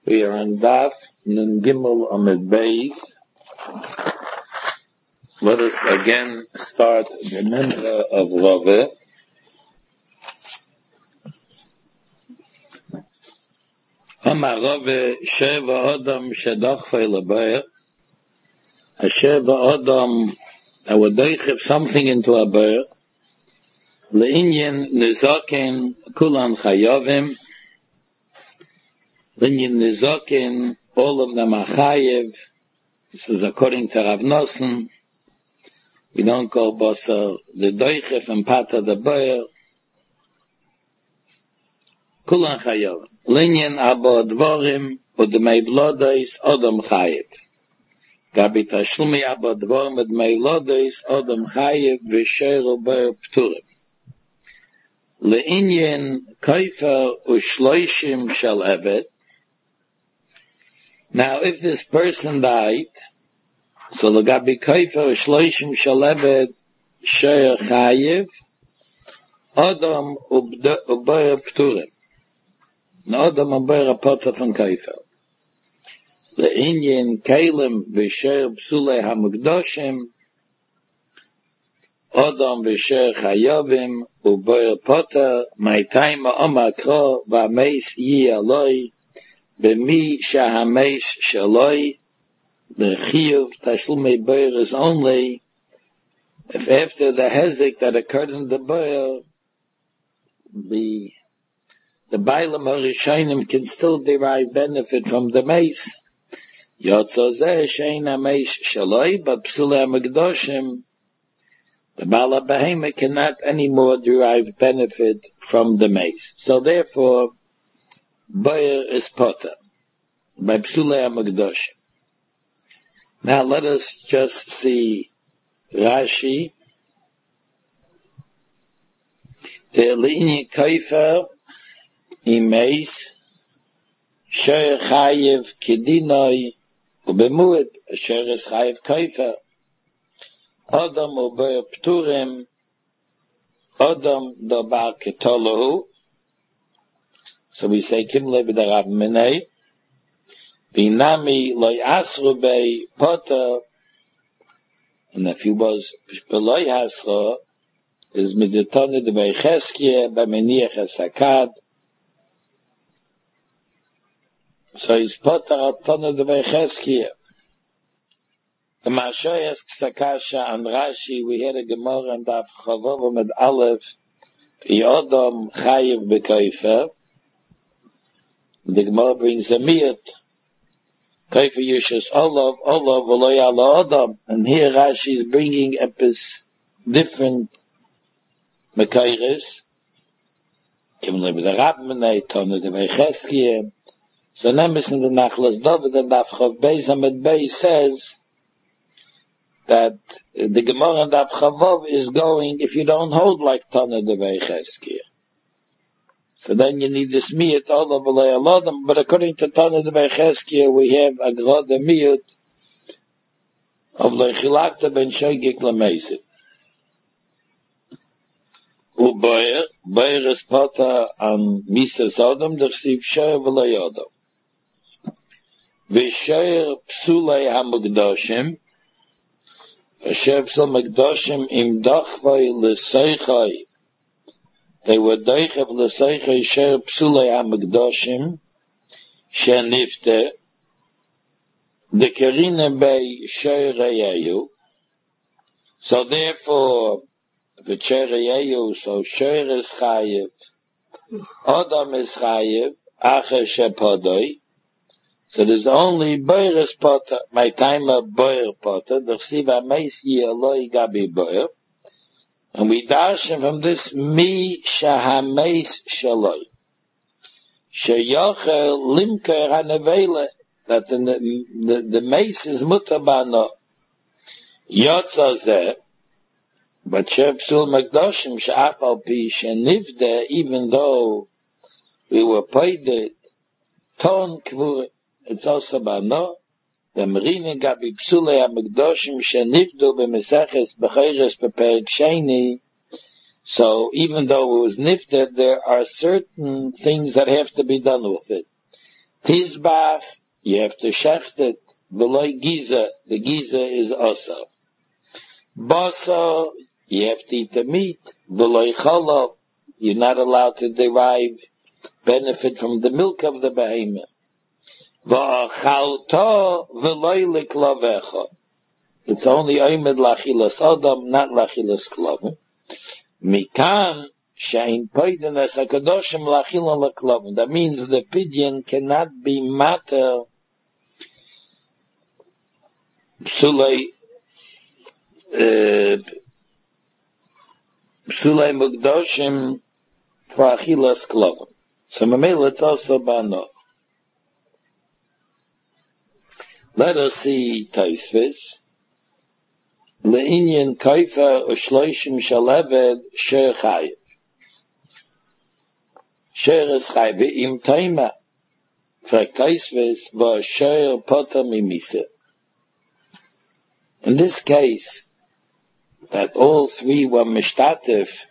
We are on Daf Nun Gimel Amid Beis. Let us again start the member of Rove. Amar Rove Sheva Adam Shedachfei Lebeir. A Sheva Adam that would deichef something into a beir. Le'inyen Nizaken Kulan Chayavim. Le'inyen Nizaken, all of them are Chayev. This is according to Rav Nosson. We don't call Basar the Doichef and Pata the Beir. Kulan Chayavim. Le'inyen Abba Dvorim Udmei Blodeis Adam Chayev. Gabi Tashlumi Abba Dvorim Udmei Blodeis Adam Chayev V'Sheiro Beir Pturim. Le'inyen Kaifer Ushloishim Shel Evet. Now, if this person died, so Legabi Kaifer Ushloishim Shel Evet Sheir Chayev Adam Ubeir Pturim. Adam Ubeir Apota from Kaifer. Le'inyen Kalim V'Sheir Psulei HaMukdoshim Adam V'Sheir Chayavim Ubeir Pota Ma'itayim Ha'omar Kro V'Ameis Yi Aloi B'mi Shahameis Shaloi. The Chiyuv Tashlumei Beir is only if after the hezek that occurred in the Beir, the Bailam HaRishayim can still derive benefit from the mace. Yotzozeh Shein HaMeis Shaloi, but Psulei HaMikdoshim, the Baal HaBehemah cannot anymore derive benefit from the mace. So therefore, Beir is Potter by Psulei HaMikdoshim. Now let us just see Rashi. Le'inyen Kaifer Imeis Sheir Chayev Kedinoi Ubemuet Sheir is Chayev Kaifer Adam Ubeir Pturim Adam Dobar Ketolohu. So we say Kimle B'Darav Menei Binami Loi Asru Bei Potter. And if he was Beloi Hasra, is Midetone de Bei Cheskie B'Meniach HaSakad. So he's Potter Atone de Bei Cheskie. The Mashoyas Ksakasha and Rashi, we had a Gemara and Daf Chavav with Aleph Yodom Chayev B'Kaifer. The Gemara brings a miyat. Kaifer Yushas Olav V'Loi Ala Adam. And here Rashi is bringing different Mekayres. Kimle B'Darav Menei Tone de Bei Cheskie. So Nemes in the Nachlas David and Daf Chav Beis Amid Beis says that the Gemara and Daf Chavav is going if you don't hold like Tone de Bei Cheskie. So then you need this miyut all of Adam. But according to Tana de Bei Cheskie, we have a grod miyut of Lechilakta ben Shogik Lameisit. Ubeir, Beir is Pota on Mises Adam, der Siv Sheir V'Loi Adam. V'Sheir Psulei HaMukdoshim, V'Sheir Psulei HaMukdoshim im Dachvai L'Seichai. They were Deichev L'Seichai Sheir Psulei HaMikdoshim Shenifte the Kerine Bei Sheir Reyehu. So therefore, the Sheir Reyehu, so Sheir is Chayev, Adam is Chayev, Acher Shepodoi. So there's only Beir is Potter, my time of Beir Potter, the Chsiva Meis Yi Aloi Gabi Beir. And we darshan from this mi shahameis shaloi sheyocher limker hanevele, that the mace is mutabano yotzazeh, but shepsul makdoshim she'afal pi shenivde, even though we were paid it ton kvur, it's also bano. The Marina Gabi Psulei HaMikdoshim Shenifdu B'Meseches B'Chayres B'Perek Sheni. So even though it was nifted, there are certain things that have to be done with it. Tizbach, you have to shecht it. V'loi giza, the giza is asa. Basa, you have to eat the meat. V'loi chalav, you're not allowed to derive benefit from the milk of the behemoth. V'achalta v'loi liklavecha. It's only oimed lachilas adam, not lachilas klavim. Mikan shein poiden es hakadoshim lachila laklavim. That means the pigeon cannot be matter psulei mukdoshim for achilas klavim. So mamela it's also bano. Let us see Tosfos. Le'inyan kaifa u'shloishim shaleved sher chayiv. Sher is chayiv. Ve'im taima. Fragt Tosfos v'sher poter mimisa. In this case, that all three were mishtatif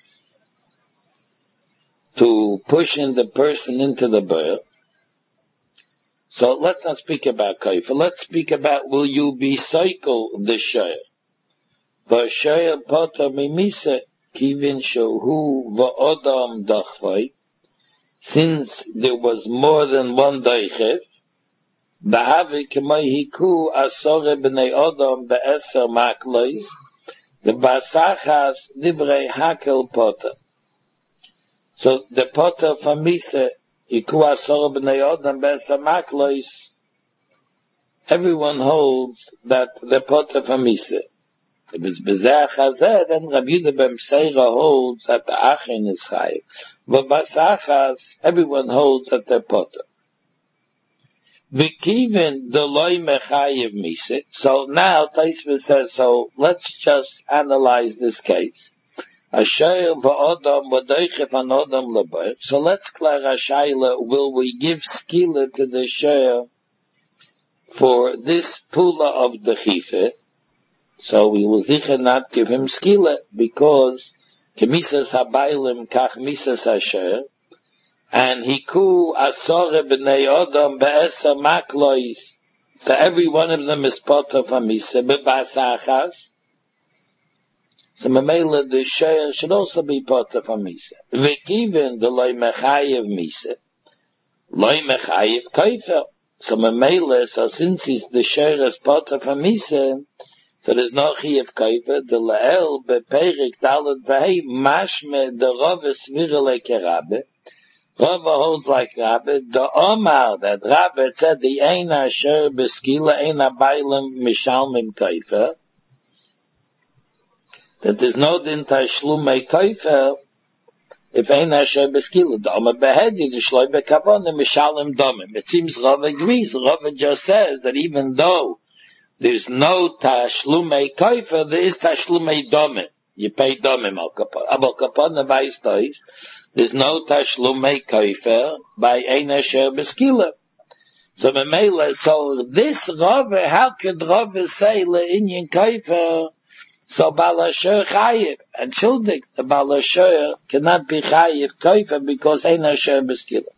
to pushing the person into the birth. So let's not speak about kaifa. Let's speak about will you be cycle the sher. V'sher poter mimisa kivin shohu v'odam dachvai. Since there was more than one daichev, b'havi k'may hiku asore b'nei odam be'eser maklois, the basachas divrei hakel poter. So the poter from misa hiku asore b'nei odam be'eser maklois, everyone holds that the poter from misa. If it's bezeh chazeh, then Rabbi Yehuda ben Pseira holds that the achin is chayiv. But basachas, everyone holds that they're poter. V'kivin deloi mechayiv misa. So now Tosfos says, so let's just analyze this case. Asher v'odam v'doichef an odam leber. So let's clear ashayla, will we give skila to the sher for this pula of the chife? So we will sicher not give him skila, because kemisas habaylim kach misas asher, and hiku asore b'nei odam be'eser maklois. So every one of them is poter from misa b'basachas. So memela the sher should also be poter from misa. V'kiven the loy mechayev misa, loy mechayev kaifer. So memela, so since the sher is poter from misa, so there's no chiyuv kaifer. The la'el beperik dalad v'hei mashme the Rava svira leke Rabbe. Rava holds like Rabbe. The Omar that Rabbe said the ein asher beskila ein abaylim mishalmim kaifer. That there's no din tashlumei kaifer if ein asher beskila. The Omar behedi the shloi bekavonim mishalim domim. It seems Rava agrees. Rava just says that even though there's no tashlumei kaifer, there is tashlumei domim. You pay domim al kapon. Al kapon nevayis tois. There's no tashlumei kaifer by ein asher beskila. So memela, so this Rava, how could Rava say le'inyan kaifer? So Baal Asher chayiv, and Shildik, the Baal Asher cannot be chayiv kaifer because ein asher beskila.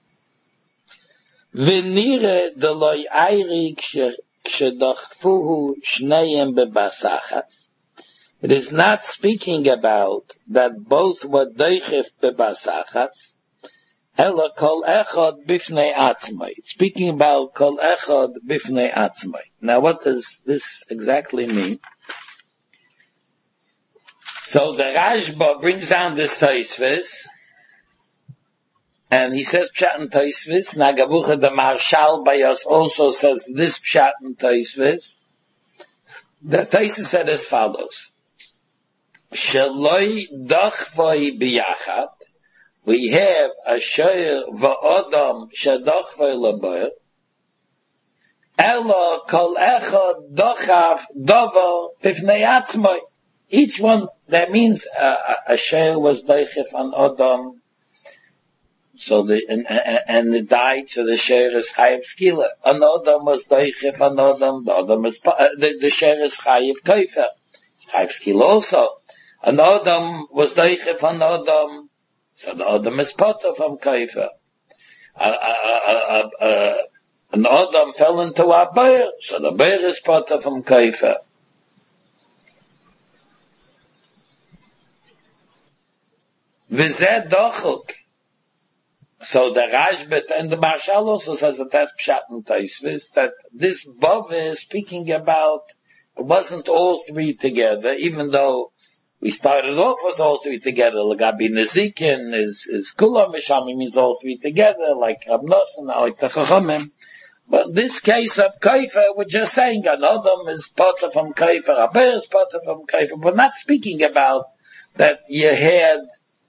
V'nire de loy ayrik k'shedachfuhu shneihem bebasachas. It is not speaking about that both were deichef bebasachas. Ela kol echad bifnei atzmai. It's speaking about kol echad bifnei atzmai. Now what does this exactly mean? So the Rashba brings down this Tosfos, and he says Pshat and Tosfos. Nagavucha the Marshal Bayos also says this Pshat and Tosfos. The Tosfos said as follows: Sheloi dachvoi biyachat. We have asher va'odam shadachvoi laber. Ela kol echad dachav davar bifnei atzmai. Each one, that means asher was deichef an odam. So and it died, so the sher is chayiv skila. An odam was deichef an odam, the odam is, the sher is chayiv kaifer. It's chayiv skila also. An odam was deichef an odam, so the odam is poter from kaifer. An Adam fell into a bear, so the bear is potter from kaifer. V'zeh dochuk. So the Rashbet and the Marshal also says that that's Pshat and Taisvis, that this Bava is speaking about, it wasn't all three together, even though we started off with all three together. Lagabi Nezikin is Kula Mishami means all three together, like Rab Nosson, like the Chachamim. But in this case of Kaifer, we're just saying an Adam is potter from Kaifer, a bear is potter from Kaifer. We're not speaking about that you had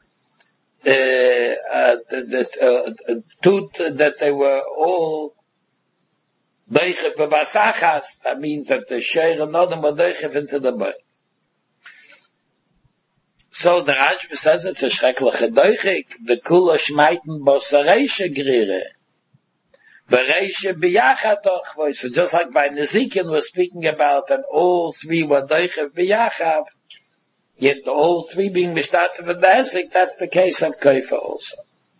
that they were all Deichev b'Basachas. That means that the Sheir and Adam were Deichev into the Beir. So the Rashba says it's a schreckliche Deichik. The Kula schmeiten Bosareische Grire. Bereische B'Yachatoch. So just like by Nezikin we're speaking about that all three were Deichev B'Yachav. Yet all three being mishtatev in the Hesek, that's the case of Kaifa also.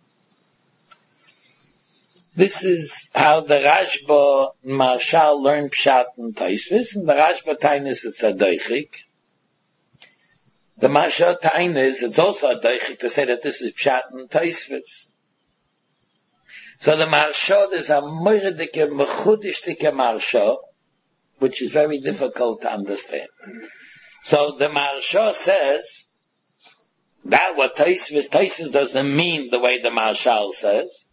This is how the Rashba Marshal learned Pshat and Taisvis, and the Rashba Tainis it's a Deichik. The Marshal Tainis, it's also a Deichik to say that this is Pshat and Taisvis. So the Marshal is a Moiredike, Mechudishtike Marshal, which is very difficult to understand. So the Maharsha says that what Taisvis doesn't mean the way the Marshal says.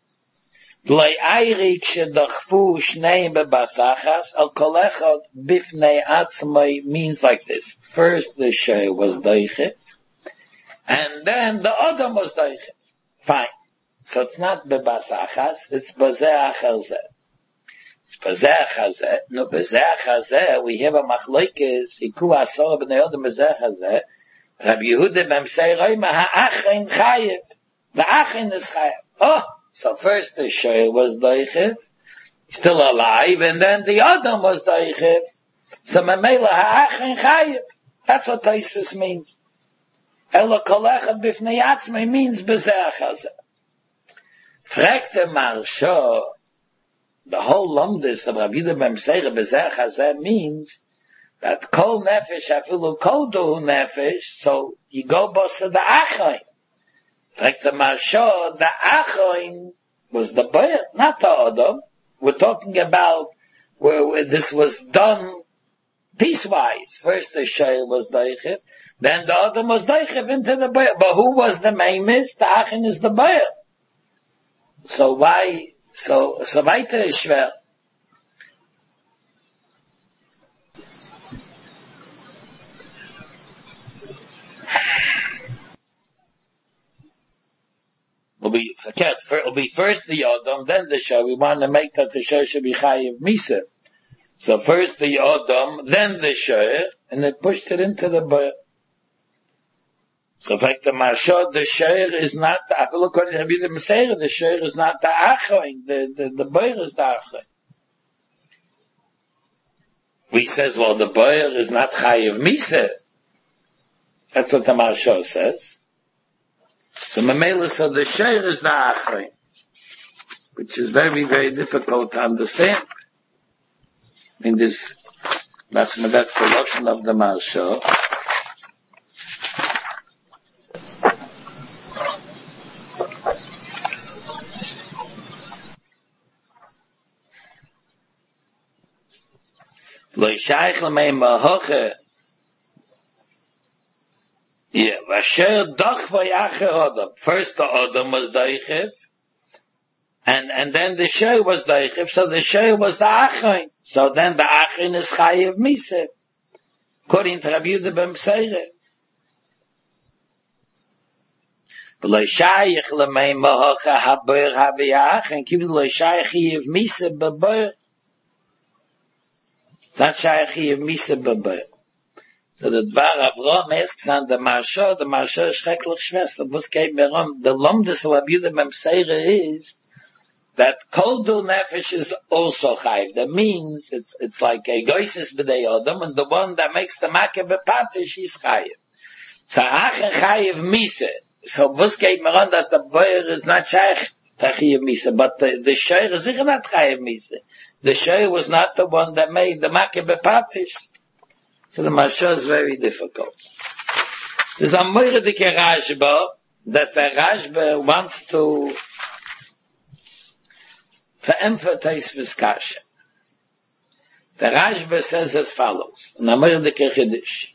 Means like this. First the Shei was Deichef, and then the Adam was Deichef. Fine. So it's not Bebasachas, it's Bazeh Achar Zeh. It's Bazeh Chazeh. No, Bazeh Chazeh, we have a machlokes, Iku Asor b'nei Adam Bazeh Chazeh. Rabbi Yehuda b'Msei Roima, ha'achin chayev. The achin is chayev. Oh, so first the Shoel was Deichev, still alive, and then the Adam was Deichev. So Mamela ha'achin chayev. That's what Taisvis means. Ela kol echad b'fnei atzmei means Bazeh Chazeh. Fragt der Maharsha, the whole Lomdis of Rabbi Yehuda b'Msei Bazeh Chazeh means that kol nefesh afilu kol dohu nefesh, so you go bosa the achoin. Like the Maharsha, the achoin was the Beir, not the Adam. We're talking about where this was done piecewise. First the Sheil was Deichev, then the Adam was Deichev into the Beir. But who was the Meimis? The Achin is the Beir. So why, so weiter ist schwer. It'll be first the Adam, then the Shah. We want to make that the Shah should be Chayiv Misa. So first the Adam, then the Shah, and they pushed it into the Beir. So like the Maharsha, the Shah is not, according to Rabbi Yehuda b'Msei, the Shah is not the Achoin, the Beir is the Achoin. We says, well, the Beir is not Chayiv Misa. That's what the Maharsha says. So Mamela said the Sheir is the Achrein, which is very, very difficult to understand. In this, that's the Lashon of the Maharsha. Lo yishayich l'mei mahoche. Yeah, Vasher doch vayacher Adam. First the Adam was Deichev, and then the Shei was Deichev, so the Shei was the Achain. So then the Achain is Chayiv Misa, according to Rabbi Yehuda b'Msei. V'lo shayich l'mei mahocha haber haviyach, kivu lo shayich Chayiv Misa b'ber. It's not shayich Chayiv Misa b'ber. So the Dvar Avraham asks on the Maharsha is schrecklich schwer. Was geht mir the Lomdus of Rabbi Yehuda b'Msei is that Kol Du Nefesh is also chayiv. That means it's like a goysis b'dei Adam, and the one that makes the Makeh b'Patish is chayiv. So Achen chayiv Misa. So was geht mir that the Beir is not shaykh Chayiv Misa, but the Shayr is not Chayiv Misa. The Shayr was not the one that made the Makeh Bepatish. So the Mashal is very difficult. There's a Moiredik Rashba, that the Rashba wants to emphasize this Kasha. The Rashba says as follows, in a Moiredik Chiddush.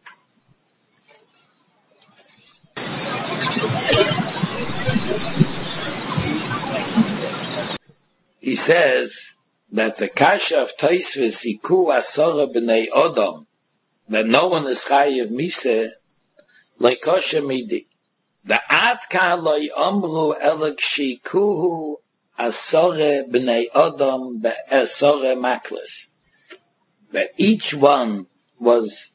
He says that the Kasha of Tosfos Hiku Asara B'nei Odom, that no one is Chayiv Misa, like Kosher Midi. The Adka Loi Omru Elek Shikuhu Asara B'nei Odom Be'asara Maklis. That each one was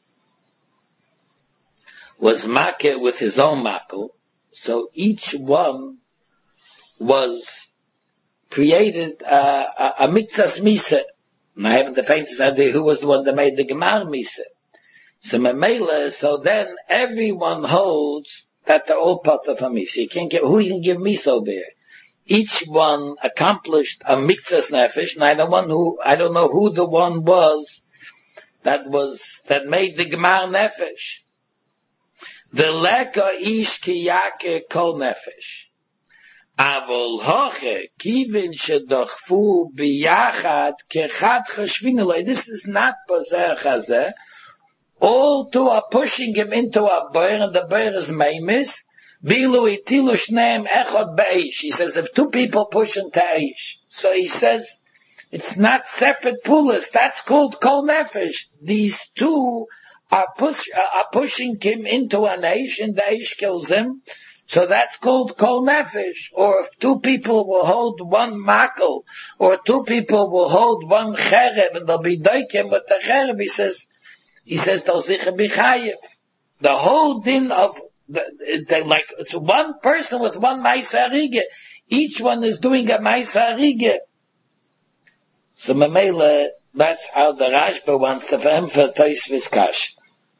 Makeh with his own Makel, so each one was created a Mitzvahs Misa. And I haven't the faintest idea who was the one that made the Gemar Misa. So Memela, so then everyone holds that they're all part of a Misa. You can't who you can give Misa over here? Each one accomplished a Mitzvahs Nefesh, and I don't know who the one was that made the Gemar Nefesh. The Leka Ish Kiyake Kol Nefesh. Avol hoche, kivin shedachfu biyachad kechad chashvinulay. This is not Pozer Chazeh. All two are pushing him into a boir, and the boir is meimis. Vilu itilu shneim echad be'ish. He says, if two people push into eish. So he says, it's not separate pullers. That's called kol nefesh. These two are pushing him into an eish, and the eish kills him. So that's called kol nefesh. Or if two people will hold one makel, or two people will hold one chereb, and they'll be doikim with the chereb, he says they'll sicher be chayiv. The whole din of like it's one person with one ma'aser harige. Each one is doing a ma'aser harige. So Mamela, that's how the Rashba wants to emphasize this kash.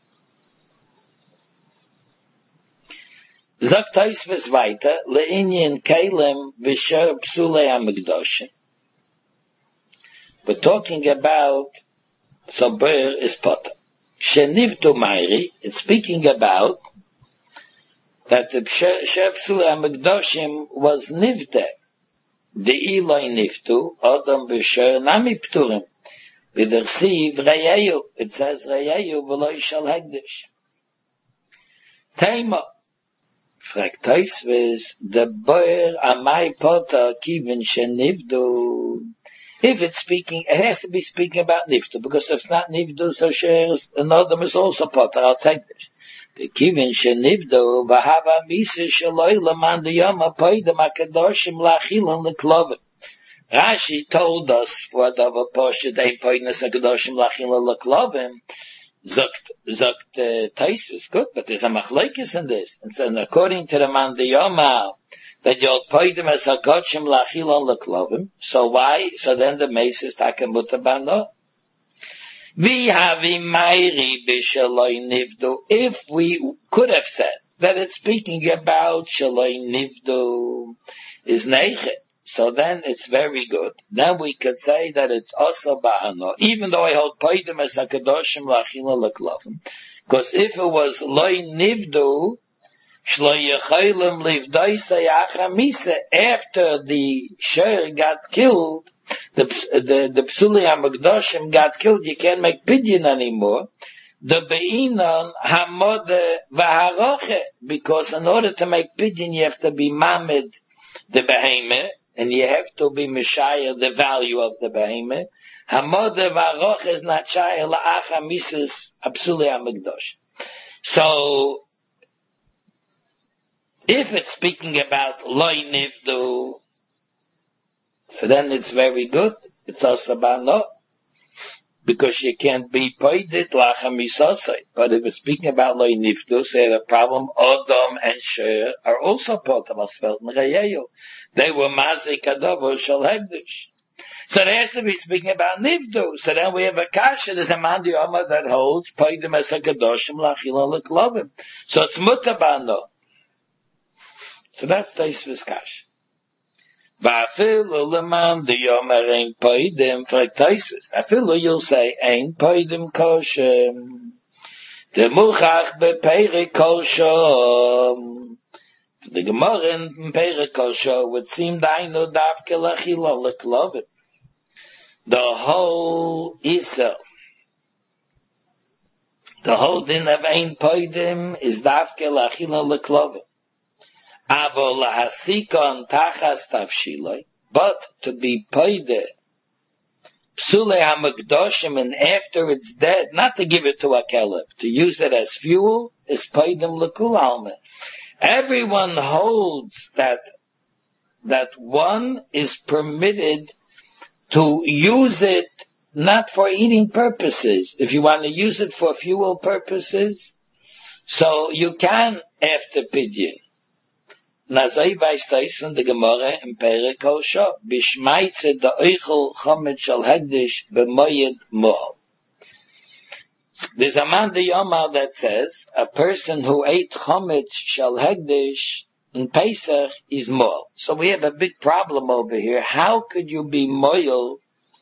Sagt Tosfos weiter, le'inyin kelem v'sher psulei hamikdoshim. We're talking about Sober is potter. Shenivdu Mairi, it's speaking about that the Sher Psulei HaMikdoshim was Nivde. The Eloi Niftu, Odom B'Sher Nami Pturim. V'dersiv Reyeyu, it says Reyeyu v'lo Yishal Hegdish. Teima, fragt Tosfos, the Boer Amai Potter Kivin Shenivdu. If it's speaking, it has to be speaking about Niftu, because if it's not Niftu, so shares, another is also Potter, I'll take this. The Kivin Shenivdu, Vahava Misa Shaloi Laman Diyama Poidem HaKadoshim Lachilon Leklovim. Rashi told us, for the Poshet Ein Poidem HaKadoshim Lachilon Leklovim, Zokt Tosfos, good, but there's a machlokes in this. And so according to the Man Diyama, that you'll poidem as hakochim lachilon leklovim. So why? So then the mace is takamuta bano. Vi havi mairi b'shaloi nivdu. If we could have said that it's speaking about shaloi nivdu is neichet, so then it's very good. Then we could say that it's also ba'ano, even though I hold poidem as hakadoshim lachilon leklovim. Because if it was loi nivdu, after the Sher got killed, the Psulei HaMikdoshim got killed, you can't make pidyon anymore. The Be'inon Hamode V'Haroche, because in order to make pidyon, you have to be Mamed the Behemoth, and you have to be Meshayah the value of the Behemoth. Hamode V'Haroche is not Shayah La'acha Mises Psulei HaMikdosh. So, if it's speaking about loy nivdu, so then it's very good. It's also about no, because you can't be poided lachem misosai. But if it's speaking about loy nivdu, so you have a problem. Odom and Sher are also part of Asfeld and Reyeyu. They were mazik adovo shel hegdish. So there has to be speaking about nivdu. So then we have a kasha. There's a man diyama that holds poidem as a kadoshim lachilon leklovim. So it's mutabano. So that's Tosfos kash. Va'afilu leman the yomer ein poidim fraktaisis. Afilu you'll say ein poidim kosher. The muchach bepeire kosher. The Gemara in Perek Kosher would seem dainu dafke lachila leklovim. The whole Isa, the whole din of ein poidim is dafke lachila leklovim. Avo lahasika tachas tafshiloi, but to be poide psule hamagdoshim, and after it's dead, not to give it to a kelef, to use it as fuel, is poidim lekul alme. Everyone holds that one is permitted to use it not for eating purposes. If you want to use it for fuel purposes, so you can after pidyon. Nazai weist von der Gemara in Perek Kosher, bishmaitze de oichel chomet shel hegdish b'moyed mo'al. There's a man the Yomar that says a person who ate chometz shel hegdish in Pesach is mo'al. So we have a big problem over here. How could you be mo'al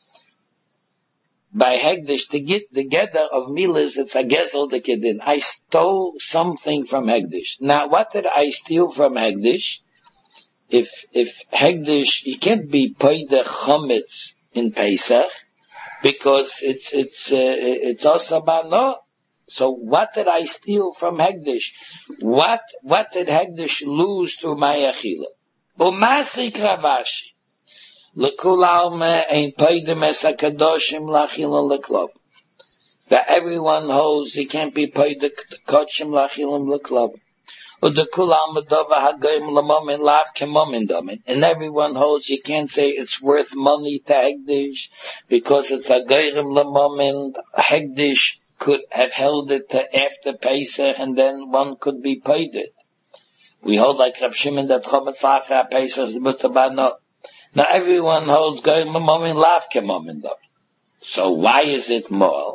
by hegdish to get the gather of milas? It's a gezel de kedin. I stole something from hegdish. Now, what did I steal from hegdish? If hegdish, you can't be paid the chometz in Pesach, because it's also bano. So what did I steal from hegdish? What did hegdish lose through my achila? Umasik Ravashi lekul alme ein peidim es hakadoshim lachila leklov. That everyone holds he can't be paid the kochim lachilim leklov. Udekul alme dova hagoyim lamomin lav kemomin domin. And everyone holds you can't say it's worth money to hegdish because it's a goyim lamomin. Hegdish could have held it to after Pesach and then one could be paid it. We hold like Rav Shimon that chometz lacha Pesach is mutabano. Now everyone holds goyim lamomin lav kemomin domin. So why is it more?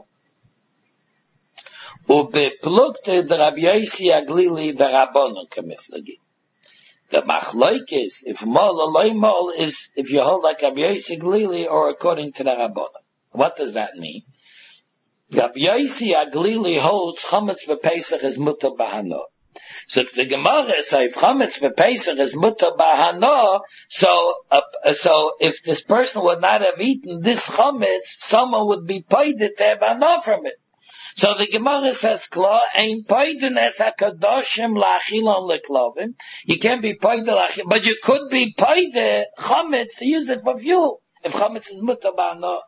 Ubeplukte the Rabbi Yossi Aglili v'Rabbanon kemiflagi. The machloikis, if mol or loy mol, is if you hold like Rabbi Yossi Aglili or according to the Rabbanon. What does that mean? Rabbi Yossi Aglili holds chametz v'Pesach is mutar b'hano. So the Gemara says if chametz v'Pesach is mutar b'hano, so if this person would not have eaten this chametz, someone would be paid to have hano from it. So the Gemara says, "Kla ein paiden es hakadoshim lachilon leklovim." You can't be paid lachil, but you could be paid chametz to use it for fuel. If chametz is mutar b'hano,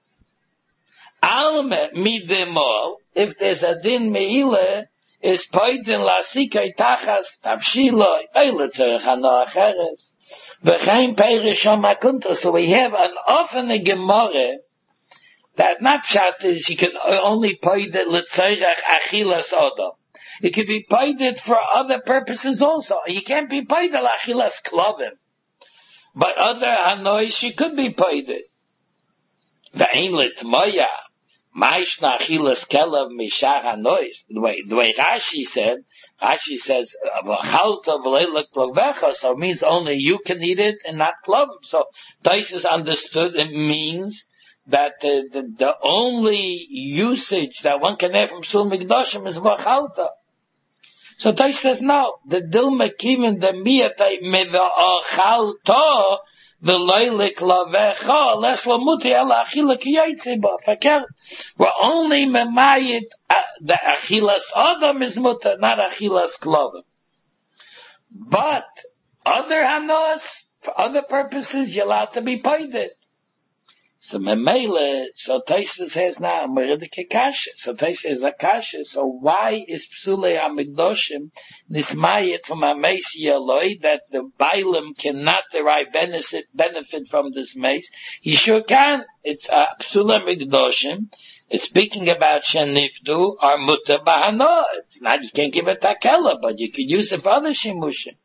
alme midemol. If there's a din meile, is paiden lasikay tachas tavshiloi eiletzerich hano acheres v'chein peirishon makuntra. So we have an offene Gemara that not pshat is you can only paid it l'tzorech achilas odom. It can be paid it for other purposes also. You can't be paid it l'achilas klovim, but other hanois you could be paid it. Ve'ein l'tmoya ma'ishna achilas kelav mishar hanois. The way Rashi says v'chalta v'leilek klovecha, so it means only you can eat it and not klovim. So Taisus understood it means that the only usage that one can have from Sul Mikdoshim is v'chalta. So Taish says no. The dilma kivin the miyatai meva'achalta v'loilik lavecha les lamuti ala achila kiyaytze ba. Fakir, we're only memayit the achilas adam is muta, not achilas klovim. But other hanos, for other purposes, you're allowed to be paid it. So memele, so Tosfos has now meridike kasha. So Tosfos is a kasha. So why is psule hamikdoshim nismayit from a meis yaloi that the bailim cannot derive benefit from this meis? You sure can. It's psule hamikdoshim. It's speaking about shenifdu or mutar b'hano. It's not, you can't give it takela, but you could use it for other shimushim.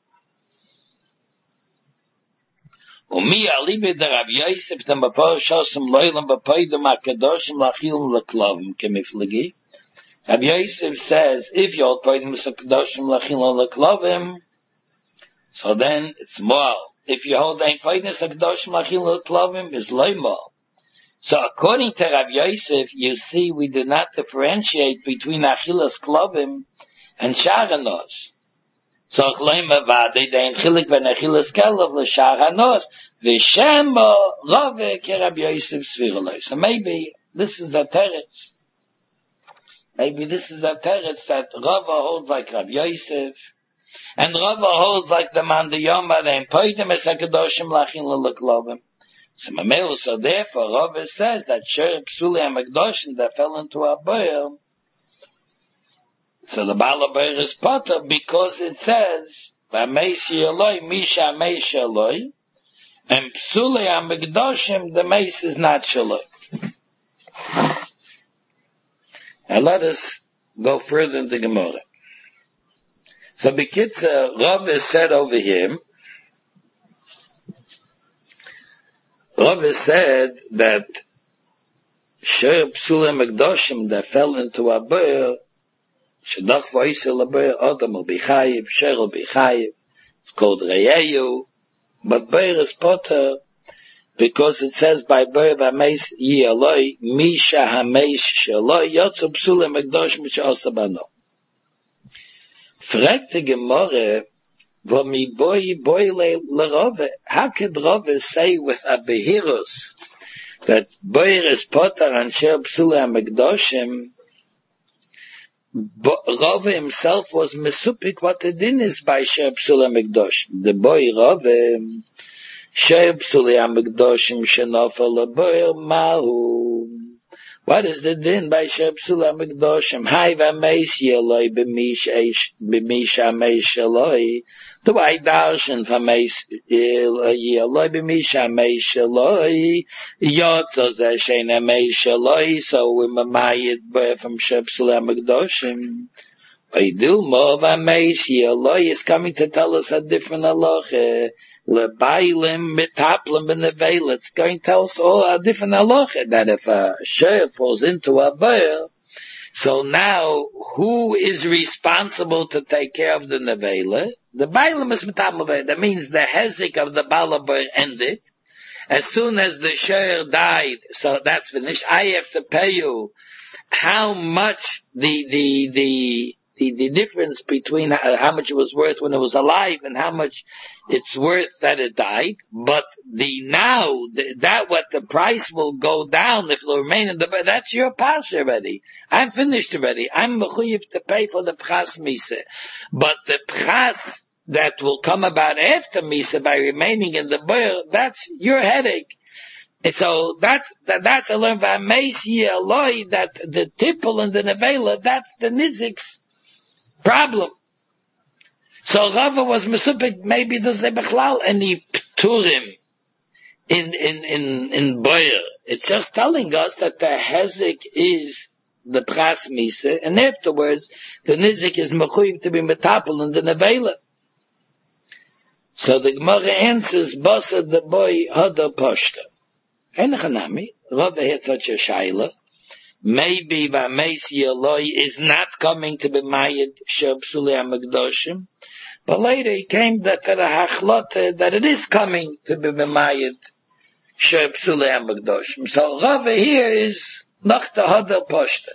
Umi alibe der Rav Yosef dem before shosem loylam bepaydem akadoshim lachilum leklovim kemiflagi. Rav Yosef says if you're paydem akadoshim lachilum leklovim, so then it's moral. if you hold ein poidnes HaKadoshim L'Achil Klovim, is loimo. So according to Rav Yosef, you see we do not differentiate between Achilas Klovim and Sharanos. So loimo vade dein chilik ben Achilas Kelov l'Sharanos, v'shema rove ke Rav Yosef Sviroloi. So maybe this is a teretz. Maybe this is a teretz that Rava holds like Rav Yosef, and Rava holds like the man the Yoma, the Empoidim es HaKadoshim L'Achil L'Klovim. So therefore Rava says that Sher Psuli HaMekdoshim that fell into a boil, so the Baal HaBoyer is potter because it says, V'ameis Yeloi, Misha Ameis Yeloi, and Psuli HaMekdoshim, the mace is not Shaloi. And let us go further in the Gemara. So B'kitza, Rav is said over here, Rav is said that Sher Psuli HaMekdoshim that fell into a boil, Shadach V'oisel HaBoyer, Adam will be Chayiv, Sher will be Chayiv, it's called Reyeyu, but Boyer is potter, because it says by Boyer V'ameis Yeloi, Misha Hameis Shaloi, Yotzu Psuli HaMekdoshim Sh'osa Bano. Fragt the Gemara, V'mi boi l'Rove, how could Rove say with a behirus that Boyer is potter and Sher Psuli HaMekdoshim? Rove himself was mesupik what the din is by Sher Psuli HaMekdoshim. The boy Rove, Sher Psuli HaMekdoshim shenofel l'Boyer mahu. What is the din by Sher Psuli HaMekdoshim? Hai v'ameis Yeloi b'misha ameis Shaloi. Do I darshan v'ameis Yeloi b'misha ameis Shaloi? Yotzo zeh shein ameis Shaloi. So we're mamayit from Sher Psuli HaMekdoshim. Dilma v'ameis Yeloi is coming to tell us a different halacha. Lebailim mitaplim b'nevela. It's going to tell us all a different halacha, that if a share falls into a boil, so now who is responsible to take care of the nevela? The bailim is mitaplim. That means the hezek of the balaboy ended. As soon as the share died, so that's finished. I have to pay you how much the difference between how much it was worth when it was alive and how much it's worth that it died. But that what the price will go down if it will remain in the, that's your pass already. I'm finished already. I'm mechuyev to pay for the pras misa. But the pras that will come about after misa by remaining in the boil, that's your headache. And so that's a learn v'ameis Yeloi, that the tipple and the nevela, that's the nizik's problem. So Rava was mesupik, maybe does they bechlal any pturim in Boyer. It's just telling us that the hezek is the pras misa, and afterwards the nizik is mechuyev to be metapel in the nevela. So the Gemara answers, Basa the boy hada pashta. Enechanami, Rava had such a shaila. Maybe V'ameis Yeloi is not coming to be mayed Sher Psuli HaMekdoshim, but later he came to the hachlata that it is coming to be mayed Sher Psuli HaMekdoshim. So Rava here is noch the Hadar Poshta.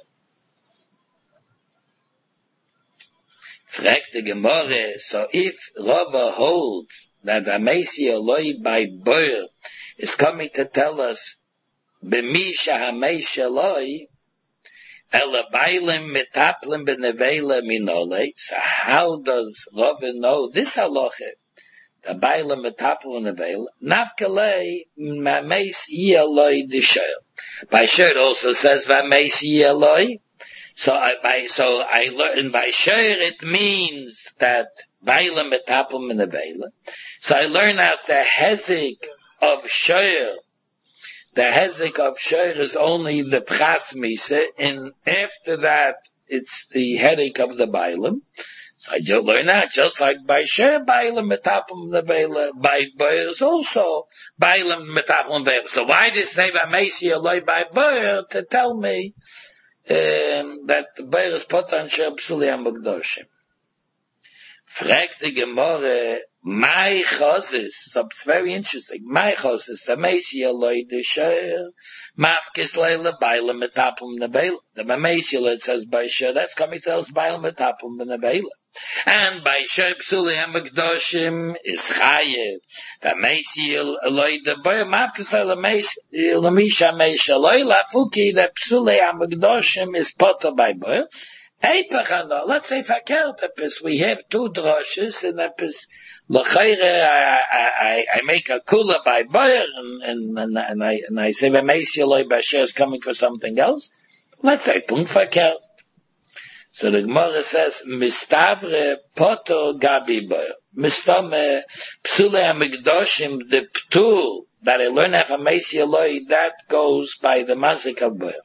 Fragt the Gemara, so if Rava holds that V'ameis Yeloi by Boyer is coming to tell us B'misha Hameis Shaloi, Ela bailim mitaplim b'nevela minole. So how does Rava know this halacha? The bailim mitaplim b'nevela. Nafkalei mameis Yeloi d'shel. By Sher it also says vameis Yeloi. So I learn by Sher it means that bailim mitaplim b'nevela. So I learn out the hezek of Sher. The hezek of Sher is only the pras misa, and after that, it's the headache of the bailim. So I just learn that, just like by Sher bailim metapim nevela, by Boyer is also bailim metapim nevela. So why did it say v'ameis Yeloi by Boyer to tell me that the Boyer is put on Sher Psuli HaMekdoshim? Fragt die Gemorre, my chosses, so it's very interesting, my chosses, the meisi aloi de sher, mafkes leile baile metapum nebeile. The meisi aloi, it says by sher, that's coming to us baile metapum nebeile. And by sher psuli hamekdoshim is chayev. The meisi aloi de boy, mafkes leile misha meisi aloi, lafuki, the psuli hamekdoshim is potter by boy. Let's say Fakeltepis, we have two droshes, and I make a kula by Bayer, and I say Vemesioloi Basher is coming for something else. Let's say Punkt Fakel. So the Gemara says, Mistavre Poto Gabi Bayer. Mistame Psule HaMikdoshim, the Ptul, that I learn of Vemesioloi, that goes by the Mazik of Bayer.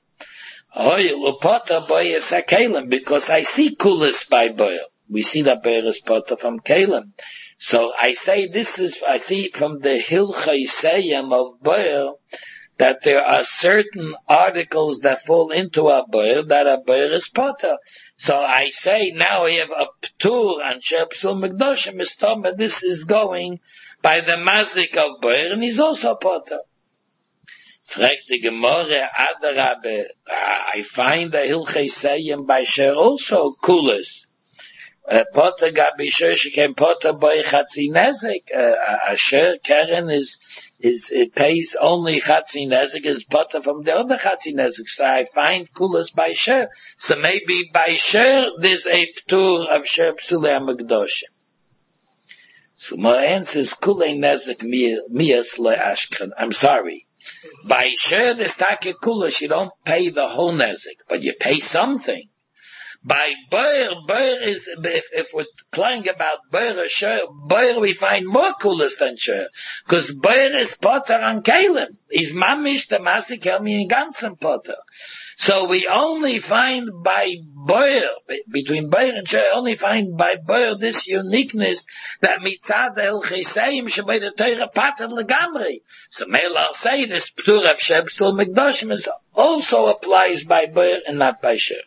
Because I see kulis by Boyer. We see that Boyer is potter from Kalim. So I say I see from the Hilchai Seyem of Boyer that there are certain articles that fall into a Boyer that a Boyer is potter. So I say now we have a Ptur and Shepsul Mikdoshim is Toma. This is going by the Mazik of Boyer, and he's also potter. Fragt die Gemorre Adarabe, I find the Hilchei Seyem by Sher also kulis. Potter Gabi Sher, she came Potter Boy Chatzi Nezek. A Sher Keren it pays only Chatzi Nezek, is Potter from the other Chatzi Nezek. So I find kulis by Sher. So maybe by Sher there's a Ptur of Sher Psule HaMikdoshim. So my answer is Kulei Nezek Mias Le Ashkan. I'm sorry. By Sher the Stake Kulish, you don't pay the whole Nezik, but you pay something. By Boyer is, if we're playing about Boyer or Sher, Boyer we find more Kulish than Sher. Because Boyer is Potter and Kalim. He's Mamish, the Masik Helmi and Gansen Potter. So we only find by Boyer, between Boyer and Sher, only find by Boyer this uniqueness that mitzad el chiseim shebei the Torah pater legamri. So may I'll say this Ptur of Shepsul Mikdoshim also applies by Boyer and not by Sher.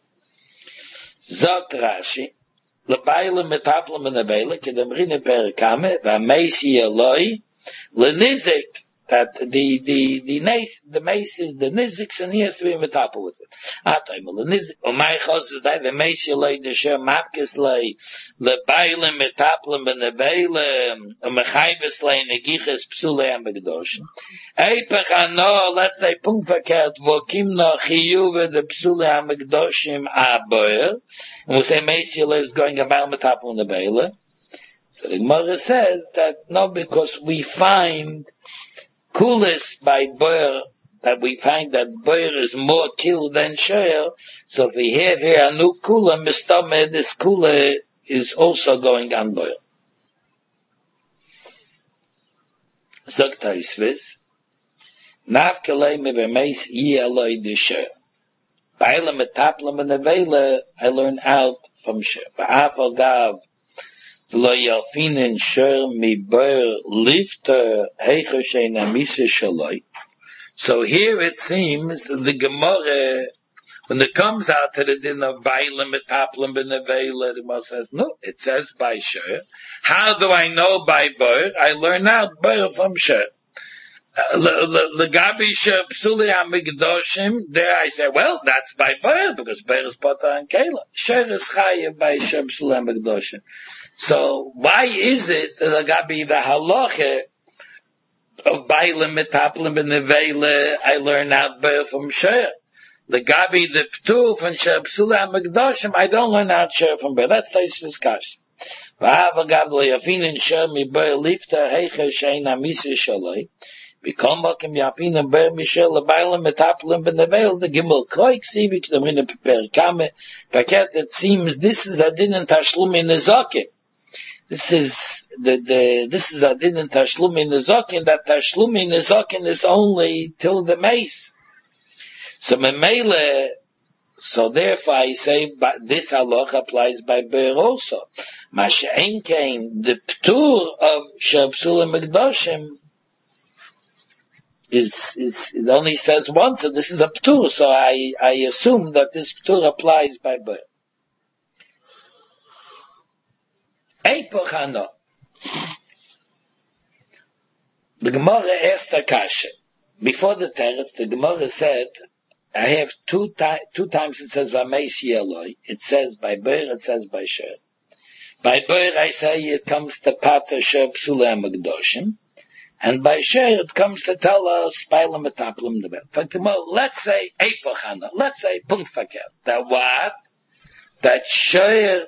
Zot Rashi, lebaile metaplam and abele, kedamrine perikame, v'ameisi eloi, lenizik, that the mace is the niziks, and he has to be metapel with it. Atayim le nizik. Umay chos is that the mace yelei the sher mafkes lei lebaile metaplam benevele umechayves lei negiches psule amigdosh. Eipach ano, let's say punkt verkehrt vokim no chiyuve the psule amigdoshim aboyer, and we say mace yelei is going about metapel benevele. So the Gemara says that no, because we find kulis by Boyer, that we find that Boyer is more killed than Sher. So if we have here a new kula, mistame, this kula is also going on Boyer. Sagt Taisvis, Navkelei me bemeis yi aloi de Sher. Baile metaplam and avele, I learn out from Sher. Ba'afal gav, lo yalfinen Sher mi Boyer lifter heicher shein amisa shaloi. So here it seems the Gemara, when it comes out to the din of Bailam, Metaplam, Benevela, the Gemara says, no, it says by Sher. How do I know by Boyer? I learn out Boyer from Sher. Legabi Sher Psuli HaMikdoshim, there I say, well, that's by Boyer, because Boyer is Potter and Kela. Sher is Chayev by Sher Psuli HaMikdoshim. So why is it that Legabi the halacha of Bailam, Metaplam, and Nevele, I learn out Boyer from Sher? The Gabi, the Ptur from Sher Psula HaMikdoshim, I don't learn out Sher from Boyer. That's Taisvis Kash. V'hava Gav lo yafinin Sher mi Boyer lifta heicha shein amisa shaloi. B'kol mokim yafinin Boyer mi Sher lebailam Metaplam b'Nevele. The Gimel Kroik Sivik, the Minna Peper Kame. Faket, it seems this is a din in Tashlum in Nezokim. This is a din in Tashlum in Nezokim, that Tashlum in Nezokim is only till the mace. So Memele, so therefore I say, but this halach applies by Boyer also. Masha'en came, the Ptur of Sher Psula Mikdoshim it only says once, so this is a Ptur, so I assume that this Ptur applies by Boyer. Eipochano. The Gemara asked a kasha. Before the teretz, the Gemara said, I have two times it says Vameis Yeloi. It says by Beir, it says by Sher. By Beir I say it comes to Pater Sher Psulei HaMekdoshim. And by Sher it comes to tell us Spailam Etaplim Debet. But tomorrow, let's say Eipochana. Let's say Punkt Verkehr. That what? That Sher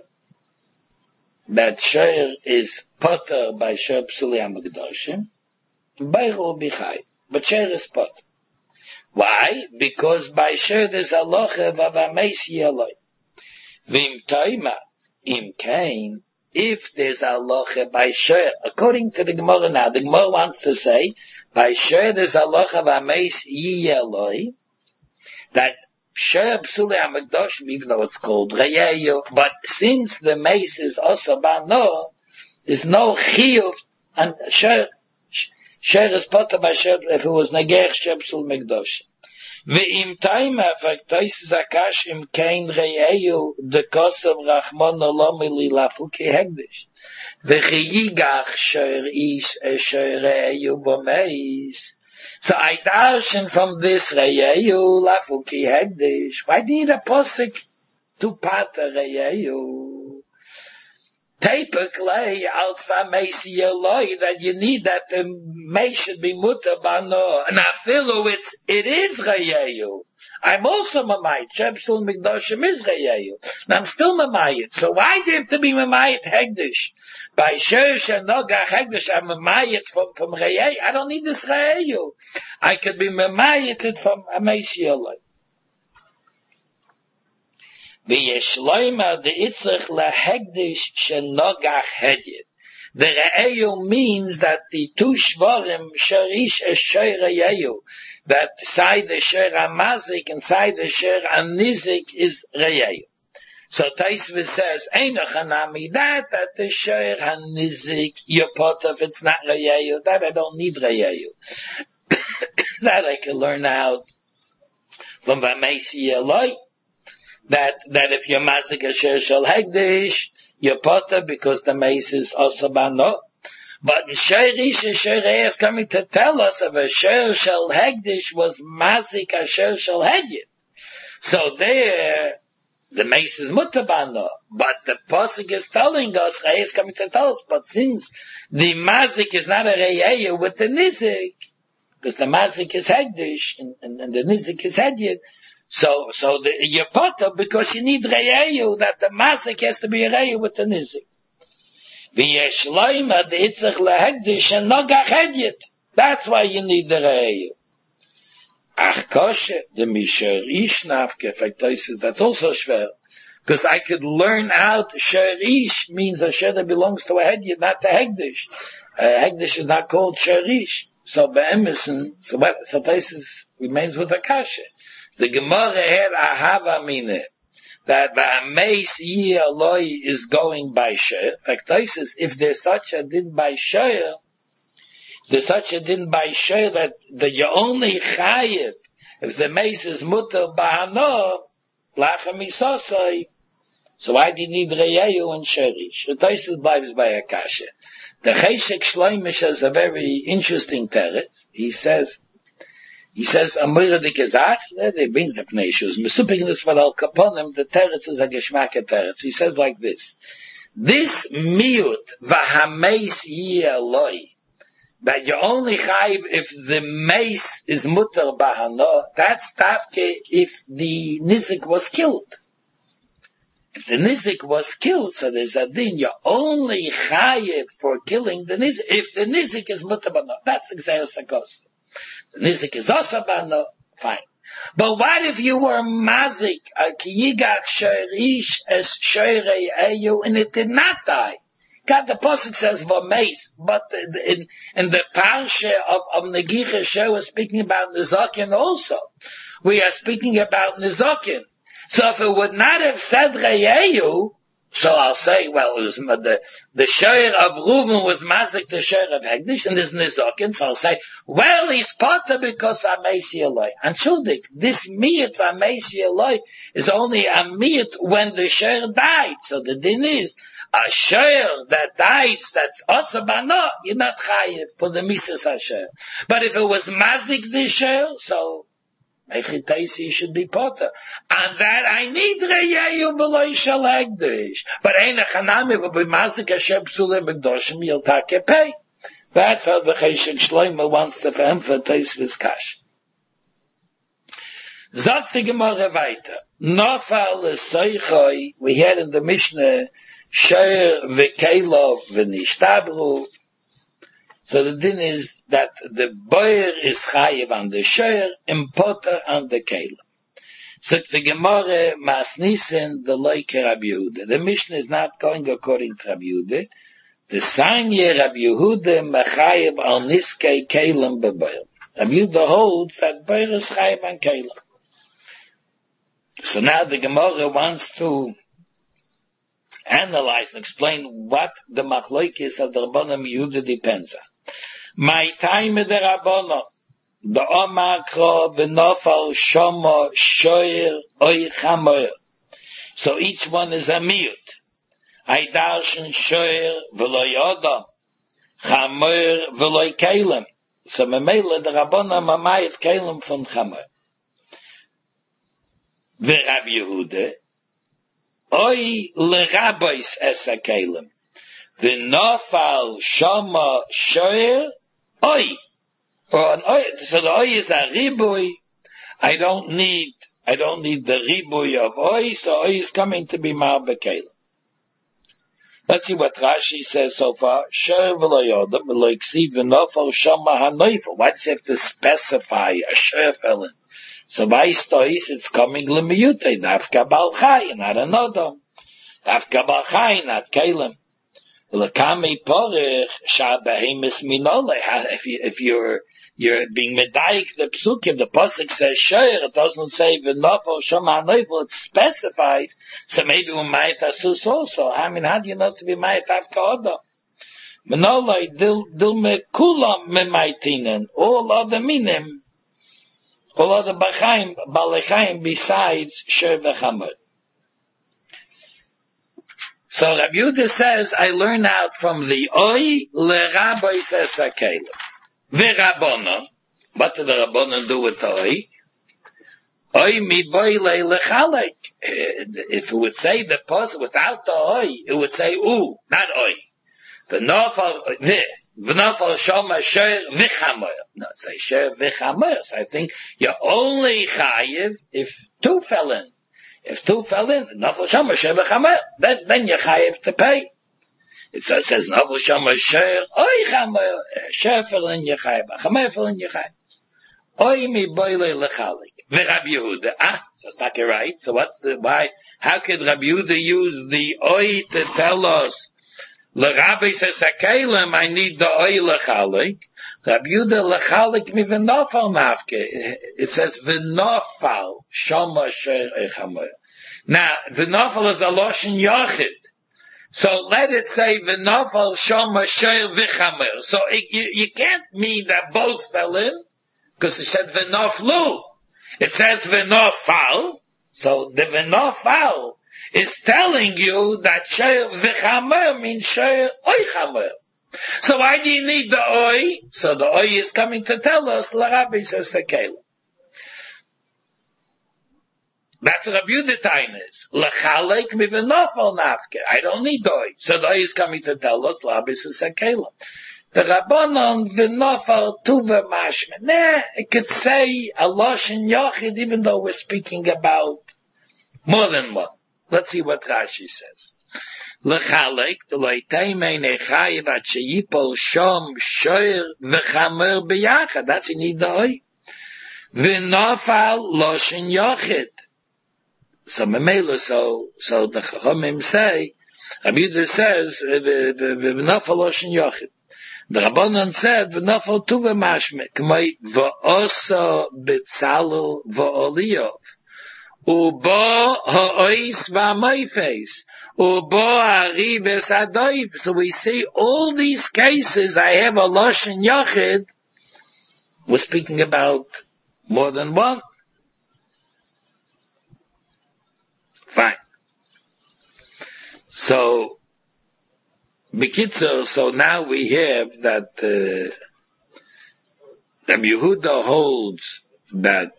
is Pater by Sher Psulei HaMekdoshim. Beir will be Chai. But Sher is Pater. Why? Because by Sher there's halacha v'avameis yeloi. V'im toima, im kain, if there's halacha by Sher, according to the Gemara now, the Gemara wants to say, by Sher there's halacha v'avameis yeloi, that Sher Psulei HaMekdoshim, even though it's called Reyeyo, but since the mace is also bano, there's no chiyuv, and Sher is Potter by Sher, if it was Negech Sher Psulei HaMekdoshim. Ve'im taima, v'ktois zakash im kein reyeyu, de kosev rachmon olomili lafuki hegdish. V'chiyigach Sher ish Sher reyeyu v'meis. So I darshan from this reyeyu lafuki hegdish. Why do you need a posik to Pater reyeyu? Typically, als v'meisi yeloi, that you need that the mei should be mutter bano. And afilu, it is reyeyu. I'm also mamayit. Sher Psulei HaMekdoshim is reyeyu. And I'm still mamayit. So why do you have to be mamayit hegdish? By Sher Shenogach hegdish, I'm mamayit from reyeyu. I don't need this reyeyu. I could be mamayit from v'meisi yeloi. V'yeshloima de'itzrich lahegdish shenogach hedyet. The re'eyu means that the two shvarim sherish es sher re'eyu, that side the sher hamazik and side the sher hanizik is re'eyu. So Taisva says, Einachanami, that the sher hanizik, your pot if it's not re'eyu, that I don't need re'eyu. That I can learn out from Vameisi Yeloi. That if you're mazik a Sher Shel Hegdish, you're potter because the mace is also bano. But in Sher Ish and Sher is coming to tell us if a Sher Shel Hegdish was mazik a Sher Shel Hegyet. So there, the mace is mutabano. But the pasuk is telling us, Rei is coming to tell us, but since the mazik is not a reyeyu with the nizik, because the mazik is Hegdish and the nizik is Hegyet, So you're potter because you need reyeyu, that the mazik has to be a reyeyu with the nizik. V'yesh loima de'itzach lehegdish and nogach hedyet. That's why you need the reyeyu. Ach koshe, the misher ish nafke, that's also schwer. Because I could learn out sher ish means a sher that belongs to a hedyet, not to hegdish. Hegdish is not called sher ish. So be'emison, so Taisus remains with a kasha. The Gemara had a hava mine that the ameis yeloi is going by Sher. In fact, if there's such a din by Sher, that you only chayiv if the mace is mutter bahano lachem isosoi. So why do you need reyeyu and sherish? The Taisus lives by a kasha. The Cheshek Shloimish has a very interesting teretz. He says, Amira de Gezach, they brings the Pnei Shuz. Mesupik this for Al Kaponim, the teretz is a Geshmaka teretz. He says like this. This miut v'hameis yeloi, that you only chayiv if the mace is mutter bahano, that's tafke if the nizik was killed. If the nizik was killed, so there's a din, you only chayiv for killing the nizik. If the nizik is mutter bahano, that's the Gzeos HaKos. The nizik is also bano, fine. But what if you were mazik, a kiyigach sherish es sherei eyu, and it did not die? God, the pasuk says v'meis, but in the parsha of Negicha Sher, we're speaking about Nizakin also. We are speaking about Nizakin. So if it would not have said reyeyu, so I'll say, well, it was the Sher of Reuven was mazik the Sher of Hegdish, and there's Nizakin, so I'll say, well, he's potter because v'meis yeloi. And Shuldik, this miyat v'meis yeloi is only a miyat when the Sher died. So the din is, A share that dies, that's also bana, you're not chayiv for the misas asher. But if it was mazik the share, so you should be potter. And that I need reyeyu v'lo shel hekdesh. But ein a chanami v'be mazik asher psule b'kdoshim you'll take pay. That's how the Cheshek Shlomo wants to emphasize his kash. Sagt die Gemara weiter. Nofal l'soichoi, we had in the Mishnah, Shoyer v'keilov v'nishtabru. So the din is that the boyer is chayiv on the shoyer, and potter on the keilov. Sagt the Gemara, mas nisen the loike Rabbi Yehuda. The Mishnah is not going according to Rabbi Yehuda. The Sanye Rabbi Yehuda mechayiv al niskei keilom b'boyer. Rabbi Yehuda holds that boyer is chayiv on keilom. So now the Gemara wants to analyze and explain what the machlokes of the Rabbanim Yehuda depends on. My time of the Rabbanim, the Omakro, V'nofal, Shoma, Shoyer, Oy Chamoyer. So each one is a mute. I darshan Shoyer, V'lo Yodam, Chamoyer, V'lo Keilem. So Memele, the Rabbanim, Amayit Keilem from Chamoyer. The Rabbi Yehuda, Oy l'rabbis es ha-kelim. V'nofal shama shoyer, Oy. Or an Oy, so the Oy is a riboy. I don't need the riboy of Oy, so Oy is coming to be mar b'kelim. Let's see what Rashi says so far. Shoyer v'lo yodam, v'lo ksiv v'nofal shama ha-noifel. Why does he have to specify a shoyer felon? So by stois, it's coming lemiyute, dafka bal chai, not another. Dafka bal chai, not kelim. Lekami porich, shabahemis minole. If you're being medaik the psukim, the pasuk says shoyer, it doesn't say v'nofel shama hanoifel, it specifies, so maybe we might asus also. I mean, how do you know to be mayat dafka odo? Minole, dil me kulam me maitinen, all other minim, all other Balechaim besides Shoyer v'Chamoyer. So Rabbi Yehuda says, I learn out from the Oy l'rabbis es ha-kelim. V'Rabbona, what did the Rabbona do with the Oy? Oy mi boy lechalek. If it would say the post without the Oy, it would say U, not Oy. V'nofal shoma shoyer v'chamoyer. No, say shoyer v'chamoyer. So I think you're only chayiv if two fell in. If two fell in, nofal shoma shoyer v'chamoyer, then you're chayiv to pay. It says nofal shoma shoyer oy chamoyer. Shoyer fell in, you're chayiv. Chamoyer fell in, you're chayiv. Oy mi boile lechalik. V'Rabbi Yehuda. So it's not right. So why? How could Rabbi Yehuda use the oy to tell us? L'Rabbi says ha-kelim, I need the oy l'chalik. Rabbi Yehuda l'chalik mi v'nofal nafke. It says v'nofal shama shoyer echamoyer. Now, v'nofal is a loshen yachid. So let it say v'nofal shama shoyer v'chamoyer. So you can't mean that both fell in, because it said v'noflu. It says v'nofal. So the v'nofal is telling you that shoyer v'chamoyer means shoyer oy chamoyer. So why do you need the oy? So the oy is coming to tell us, l'Rabbi says ha-kelim. That's what Rabbi Yehuda time is. L'chalek mi v'nofal nafke. I don't need the oy. So the oy is coming to tell us, l'Rabbi says ha-kelim. The Rabbanon v'nofal tuva mashme. Nah, it could say a loshen yachid even though we're speaking about more than one. Let's see what Rashi says. L'chalek, the loitei nechayiv at sheyipol shom shoyer v'chamoyer b'yachad. That's in Idoi. V'nofal loshen yachid. So memela, so the Chachamim say, Rabbi Yehuda says, v'nofal loshen yachid. The Rabbanon said, v'nofal tuva mashme, k'may v'osa b'tzalul v'oliyov. Ubo ha'ois v'amoifes. Ubo ha'ri v'sadoif. So we see all these cases, I have a loshen yachid. We're speaking about more than one. Fine. So, Bekitzer, so now we have that Rabbi Yehuda holds that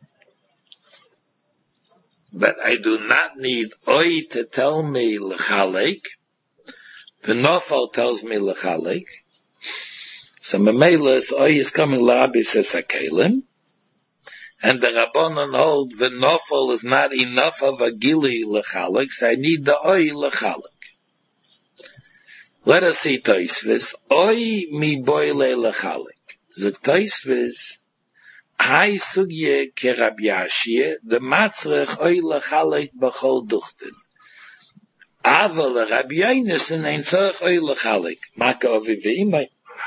I do not need Oi to tell me L'chalek. The Nofal tells me L'chalek. So Memelis, Oi is coming L'Rabbi says HaKelim. And the Rabbanon hold the Nofal is not enough of a Gili L'chalek, so I need the Oi L'chalek. Let us see Tosfos. Oi mi boile L'chalek. The Tosfos, Hai sugye ke Rabbi Yashia, the matzrech oi lechalek b'chol duchten. Aval Rabbi Yonasan ein tzarech oi lechalek. Maka avi v'imay.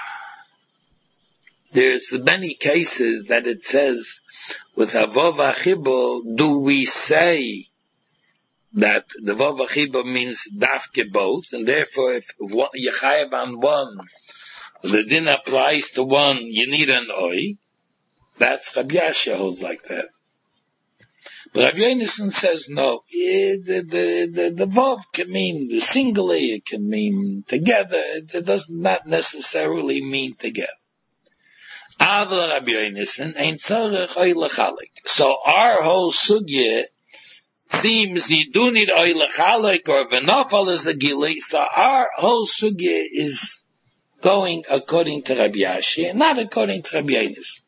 There's many cases that it says, with a vav achibur, do we say that the vav achibur means dafke both, and therefore if you chayav on one, the din applies to one, you need an oi. That's Rabbi Yashia holds like that. But Rabbi Yonasan says no. The vav can mean the singular, it can mean together. It does not necessarily mean together. Aval Rabbi Yonasan ein tzarech oi lechalek. So our whole sugya seems you do need oi lechalek or v'nafal is a gili. So our whole sugya is going according to Rabbi Yashia, not according to Rabbi Yonasan.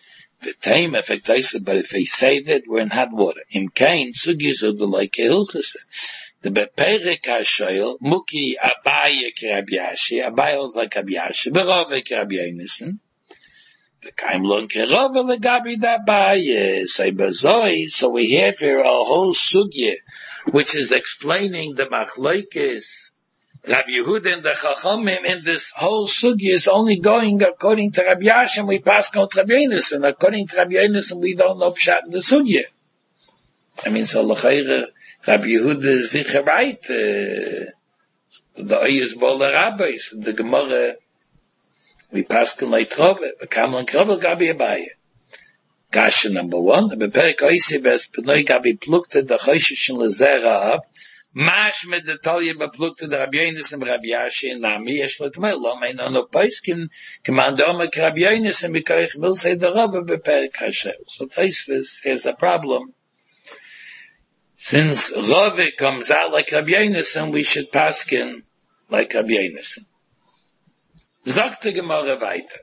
But if they say that, we're in hot water. Im kain sugis of the like hilchus. The beperek hashoyel muki abaye ke Rabbi Yashia. Abaye was like Rabbi Yashia. Berove ke Rabbi Yonasan. The kaim lon ke rove legabi da abaye. Say bezoi. So we have here a whole sugya, which is explaining the machlokes. Rabbi Yehuda and the Chachamim in this whole sugi is only going according to Rabbi Yashim. We pass on Rabbi Yonasan. According to Rabbi Yonasan, we don't know pshat in the sugi. I mean, so l'chayre, Rabbi Yehuda is sicher right. The Oyes Bola Rabbis, the Gemara, we pass on like Trove, the Kamal and Krove, Gabi Abaye. Kasha number one, the Beperek Oyse Bes Pnoi Gabi Plukte, the Choshish and Lezera up. Mash med the Tolye beplukte the Rabbi Yonasan and Rabbi Yashia Nami yesh letmei lo mein ono poiskin commando me Rabbi Yonasan because will say the Rav beperek hashem. So Tosfos has a problem. Since Rav comes out like Rabbi Yonasan, we should paskin like Rabbi Yonasan. Sagt the Gemara weiter.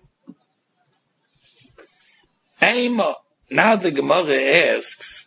Einmal, now the Gemara asks.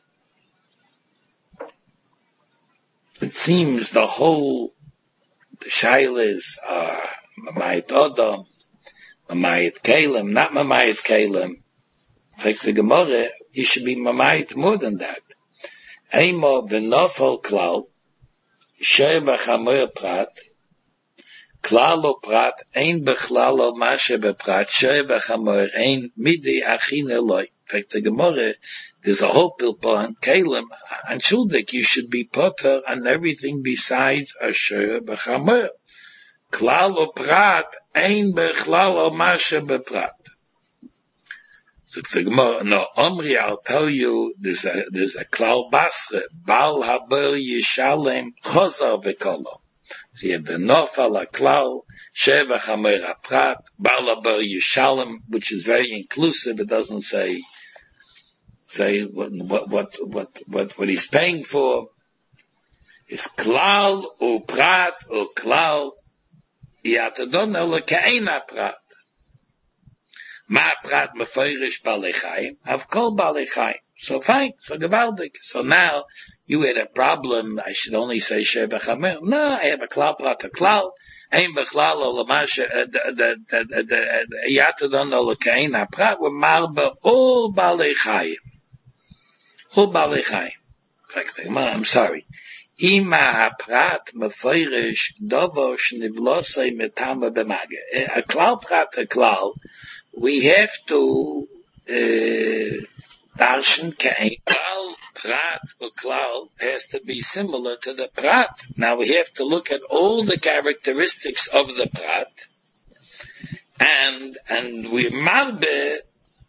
It seems the shaila is Mamayit Odom, Mamayit Kalim, not Mamayit Kalim. In fact, the Gemara, you should be Mamayit more than that. Eimo v'nofel klal, shei b'chamoyer prat, klal o prat, ein b'chlal o mashe b'prat, shei b'chamoyer, ein midi achin eloi. In fact, the Gemara, there's a whole pilpul on Kalim, and Shuldik, you should be potter on everything besides Asher b'chamer. Klal o prat, ein b'chlal o mashe b'prat. So the Gemara, no, Omri, I'll tell you, there's a klal basre, Bal haber yishalem chozar v'kolo. So you have the nofal klal, sheva chamer aprat, Bal haber yishalem, which is very inclusive, it doesn't say what he's paying for is klal u prat u klal yatadon ela keina prat ma prat mefeirish balechayim have kol balechayim. So fine, so gewaldig. So now you had a problem. I should only say sheba chamer. No, I have a klal prat a klal. Ein bechlal o lamashe yatadon ela keina prat we marbe all balechayim. I'm sorry. Ima haprat mefeirish dovosh nivlosei metama b'mage. A klal prat a klal, we have to darshan kein klal prat or klal has to be similar to the prat. Now we have to look at all the characteristics of the prat, and we marbe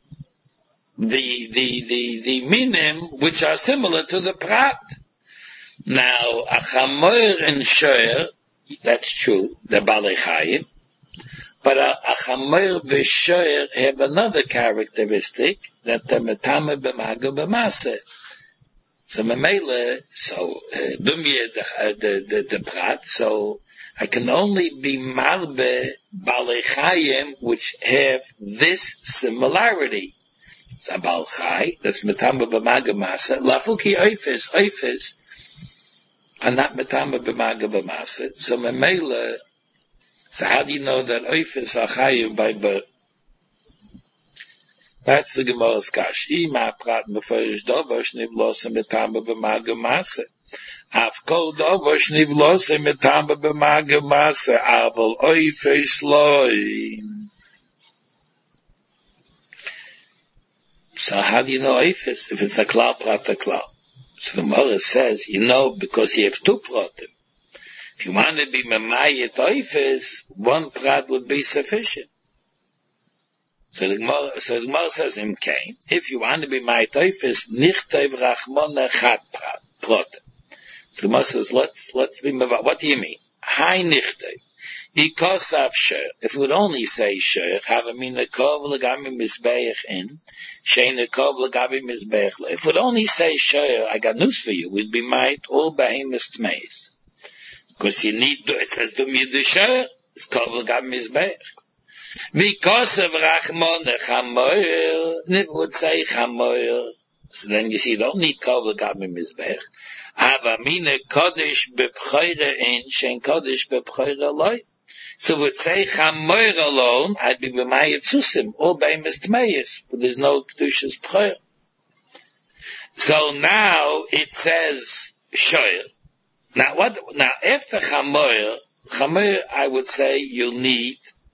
the minim which are similar to the prat. Now, a chamoyer and shoyer, that's true, the Balei Chayim. But a Chamer v'Shoyer have another characteristic that the Metame b'Maga b'Maseh. So Memele, Dumye the Prat, so I can only be Marbe Balei Chayim which have this similarity. It's a Bal Chai, that's Metame b'Maga b'Maseh. Lafuki Oifis, are not Metame b'Maga b'Maseh. So Memele, so how do you know that Oifis are Chayim by birth? That's the Gemara's Kash. Ima prat meforish dovosh nivlosem metamba b'maga masa. Af kol dovosh nivlosem metamba b'maga masa. Aval oifes loy. So how do you know oifes? If it's a klal, prat a klal. So the Gemara says, you know, because you have two pratim. If you want to be memayet oifes, one prat would be sufficient. So the Gemara says him came. If you want to be my teifis, nichtev rachmona chat prot. So the Gemara says, let's be. What do you mean? Hi nichtev. Ikosav sher. If we would only say sher, have a mina kov legami mizbeich in, sheina kov legami mizbeich le. If we would only say sher, I got news for you. We'd be might all behemoth tmeis. Because you need. It says do me the sher. It's kov legami mizbeich. Because of Rachmon Chamoyer, if would say Chamoyer, so then you see, you don't need Kavla Gabim Mizbech. Avamine Kodesh Bepchoire in, Shen Kodesh Bepchoire Loi. So would say Chamoyer alone, I'd be B'mayet Susim, all by Mistmeyes, but there's no Kedushas Pchoire. So now it says Shoyer. Now after Chamoyer, I would say you need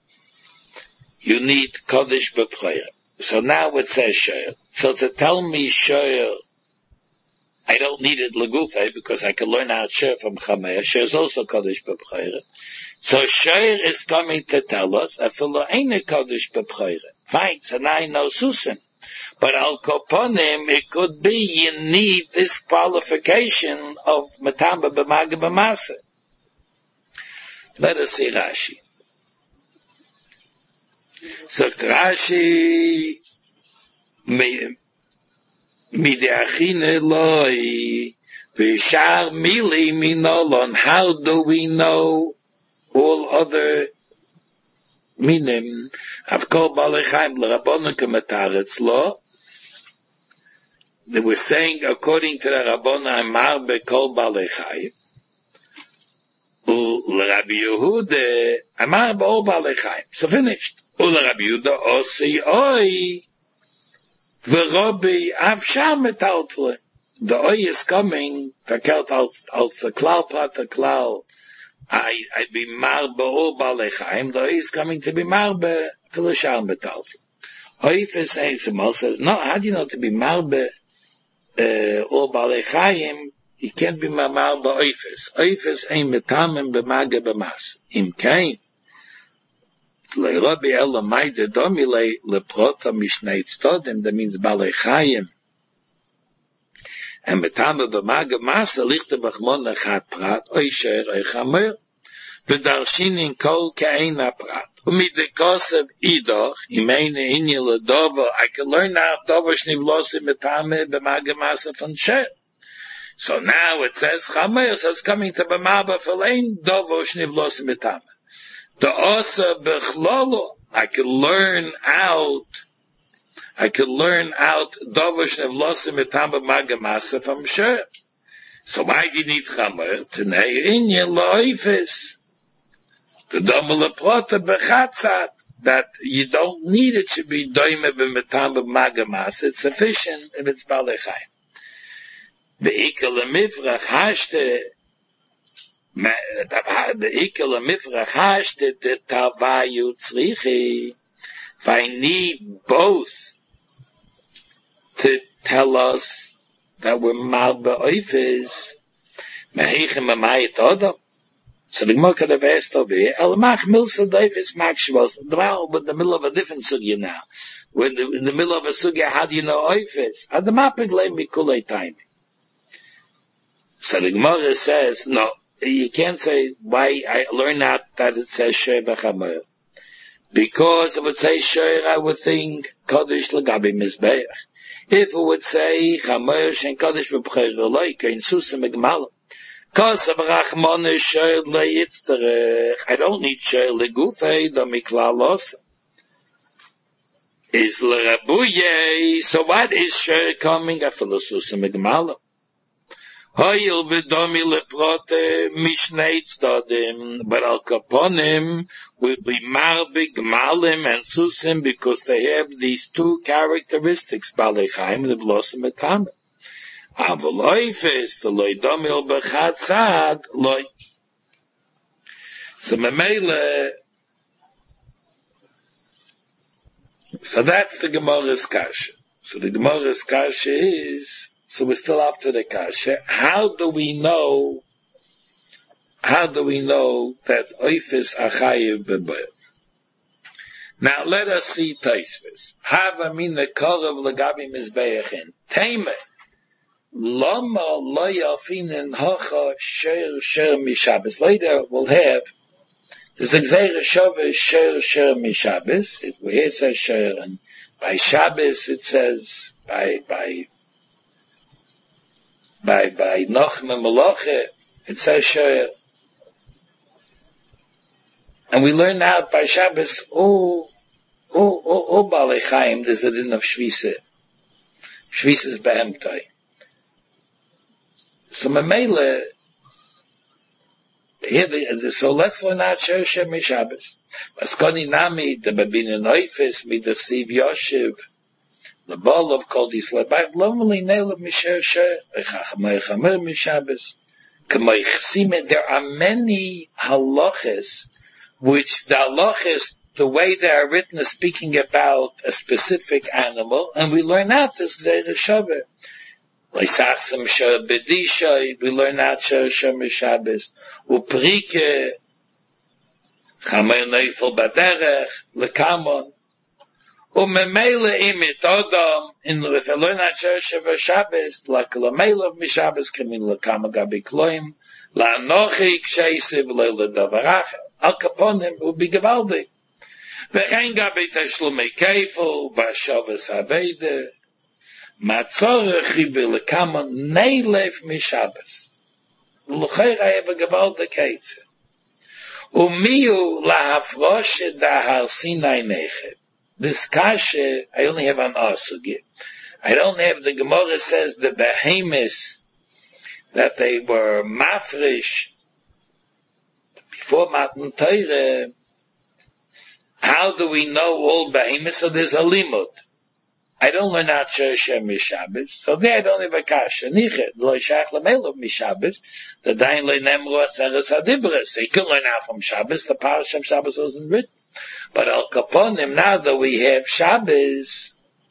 Kodesh B'Pchoyer. So now it says Shoyer. So to tell me Shoyer, I don't need it Lagufe because I can learn out Shoyer from Chameir. Shoyer is also Kodesh B'Pchoyer. So Shoyer is coming to tell us, Afilo ain't a Kodesh B'Pchoyer. Fine, so now I know Susim. But Al Koponim, it could be you need this qualification of Matamba B'Maga B'Maseh. Let us see Rashi. Sagt Rashi, Mideachine loi, Vishar mili minolon. How do we know all other minim? Avkol Balei Chayim l'Rabbanan k'mataretz lo. They were saying, according to the Rabbanan, Amar bekol Balei Chayim. L'Rabbi Yehuda, Amar b'ol Balei Chayim. So finished. Rabbi Yehuda osi oi, v'Rabbi avsham metaltle. The oi is coming, verkehrt als the klal prat the klal. I'd be mar b'ol Balei Chayim. The oi is coming to be mar b'filashar metaltle. Oifes says, no, how do you know to be mar b'ol Balei Chayim? You can't be mar b'oifes. Oifes ain't metamim b'maga b'mas. Im kain. Rabbi Ella Maide Domile Leprota Mishnei Tzodim, that means Balei Chayim. And Metame B'Maga Masa Lichte B'Chmon Echat Prat, Oisher Eichamer, V'Darshin in Kol Ke'eina Prat. U'Midekosev Idoch, Imeine Inye L'Dovo, I can learn now Dovo Shnivlosi Metame B'Maga Masa from Sher. So now it says Chamer, so it's coming to B'Maba Felein Dovo Shnivlosi Metame. The Osa Bechlolo, I could learn out Dovosh Nevlosim Etamba Magamasa from Sher. So why do you need Chamer? Tenei Inyan Loifis. The Domala Prota Bechatzat, that you don't need it to be Doime B'Metamba Magamasa. It's sufficient if it's Balei Chayim. The Ikel Mifrach Hashte, the Ikel Mifrach Hashte the Tavayu Tzrichi. If I need both to tell us that we're Malba Oifis, Mehichem Amayit Odom. So the Gemara could have asked over here, Elamach Milsa Doifis Makshvos. We're in the middle of a different sugya now. We're in the middle of a sugya, how do you know Oifis? Adamapik Le Mikulei Taimi. So the Gemara says, no, you can't say why I learned out that it says Shoyer B'Chamayr. Because it would say Shoyer, I would think Kodesh L'Gabi Mizbeach. If it would say Chamayr Shen Kodesh B'B'Chayr Eloi, Kein Susim Egmalim. Because of Rachmon is Shoyer Le'yitzterech. I don't need Shoyer Le'Gufei, do Mikla Losa. Is L'Rabuye. So what is Shoyer coming? After Susim Egmalim. Hoyil v'domi leprote mishnei tzdadim, but al kaponim will be marbi gmalim and susim because they have these two characteristics, balei chaim and v'losim etamim. Avoloifes, the loy domi al b'chad tzad, loy. So memele, so that's the Gemara's kasha. So the Gemara's kasha is, so we're still up to the kasha. How do we know that oifis achayev bebayr? Now let us see Tosfos. Hava min nekarav legabi mizbeachin. Teime. Lama lo yafinen hacha sher mishabes. Later we'll have this exeira shove sher mishabes. Here it says sher, and by Shabbos it says by Nachman Malacha, it says Shoyer. And we learn out by Shabbos, Balei Chaim, there's a din of Shvisa. Shvisa's Behemtai. So Mamela, so let's learn out Shoyer Shem Shabbos. Maskoni Nami, the Babina Neufis, Midachsiv Yoshev, the ball of Koldis Lebach, lovely nail of Misher Sher, Echachamay Chamer Mishabes, Kamay Chsime. There are many halachas, which the halachas, the way they are written, is speaking about a specific animal, and we learn out this Zeir Shaveh. Leisachsam Sher Bedishay, we learn out Sher Sher Mishabes, Uprike, Chamer Neifel Baderech, Lekamon, Umemele imit Adam in the Refelona Sheva Shabbos, like Lamela of Mishabes, Kamin Lakama Gabi Kloim, La Nochi Kshaisiv Leila Davarach, Al Kaponim will be Gavaldi. Vechain Gabi Tashlumei Keifel, Vashavas Havede, Matzorah Chibi Lakama Neilev Mishabes. Luchair I have a Gavaldi Keitze. Umiu La Hafrosh Dahar Sinai Nechet. This kasha, I only have an asugi. I don't have, the Gemara says the behemoths, that they were mafresh before Matan Torah. How do we know all behemoths? So there's a limud. I don't learn out Shem Mishabes, so there I don't have a kasha. Nichet, lo shach lamel of Mishabes, the dain le nemru aseres hadibres. So you can learn out from Shabbos, the parasha of Shabbos wasn't written. But Al Kaponim, now that we have Shabbos,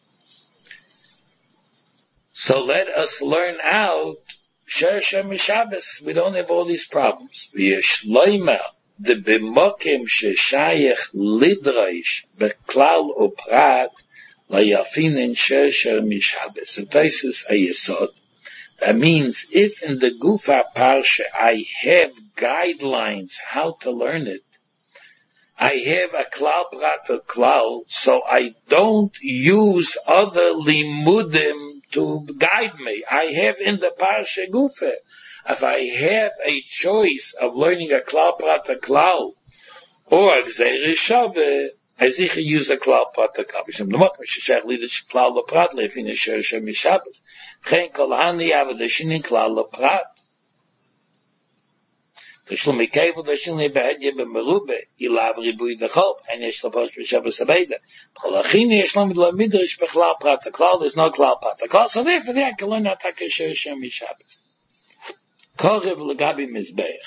so let us learn out Sher Shem Shabbos. We don't have all these problems. V'yeshloima the b'mokim sheshayech lidraish beklal uprat layafinin Sher Shem Shabbos. So Tosfos Ayesod. That means if in the Gufa Parsha I have guidelines how to learn it, I have a klal prat a klal, so I don't use other limudim to guide me. I have in the Parsha Gufa. If I have a choice of learning a klal prat a klal or a gzeir shaveh, I sicher use a klal prat a klal. B'shem l'mok m'sheshach lidish klal l'prat le'fin Sher Shem Shabbos. Chen kol hani avadashinin klal l'prat. Tashlumei kevel dashlumei behedye b'merube ilav ribui dechol and yesh lafosh b'shavos abeda b'chol achini yesh lomid l'midrash b'klal prat klal. There's no klal prat klal, so therefore I can learn how to Sher Shem Shabbos. Korev l'gabi mizbeach.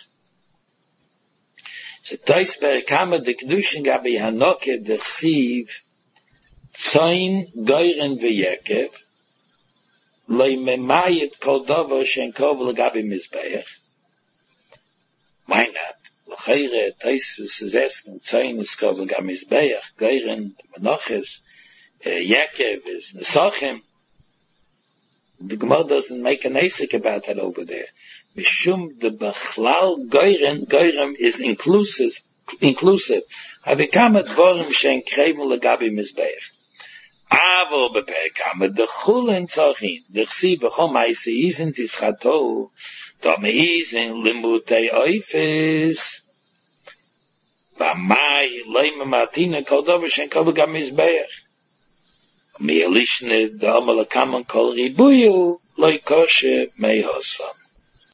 So Tosfos kama de kedushin gabi hanoke dersiv tzayin goyren v'yekev le'imemayit kol dover shen kov l'gabi mizbeach. Why not? L'chayre, Tosfos is asking, Tzayin is kov l'gabi mizbeach, goyren, menoches, Yekev is nesachim. The Gemara doesn't make an asik about that over there. Mishum de Bechlal Goyrem is inclusive. Havikama Dvorim Shen Krevel Legabi Mizbeach. Avo Beperkama de Chulin Tzochin. De Chsi Bechol Maise Izen Tischato. Dome Izen Limutei Oifis. Vamai Leima Martina Koldover Shen Kol Legabi Mizbeach. Mi Elishne de Amalakaman Kol Ribuyu Loi Koshe Mei Hosam.